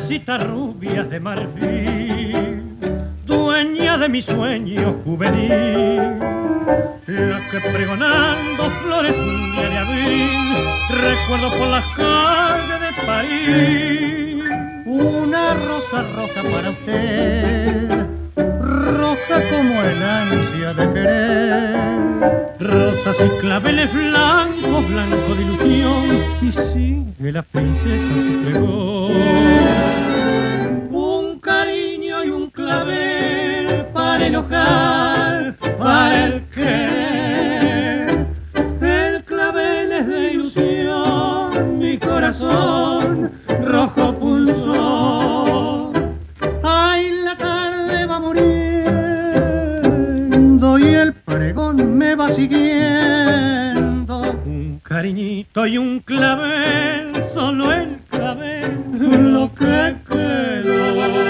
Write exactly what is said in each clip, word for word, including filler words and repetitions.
mujercita rubia de marfil, dueña de mi sueño juvenil, la que pregonando flores un día de abril, recuerdo por las calles de París. Una rosa roja para usted, roja como el ansia de querer. Rosas y claveles blancos, blanco de ilusión, y sigue la princesa su pregón. Un cariño y un clavel para enojar, para el querer. El clavel es de ilusión, mi corazón rojo pulsó. Ay, la tarde va muriendo y el pregón me va siguiendo. Un cariñito y un clavel, solo el clavel, lo que quedó.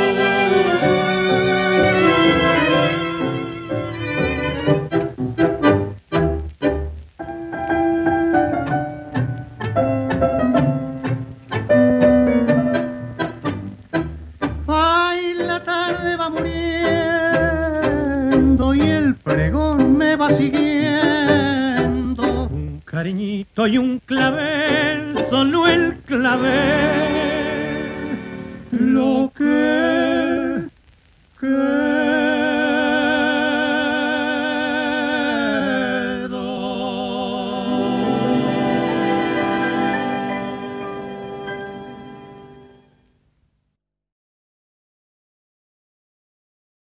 Ay, la tarde va muriendo y el pregón me va siguiendo. Un cariñito y un clavel, solo el clavel, lo que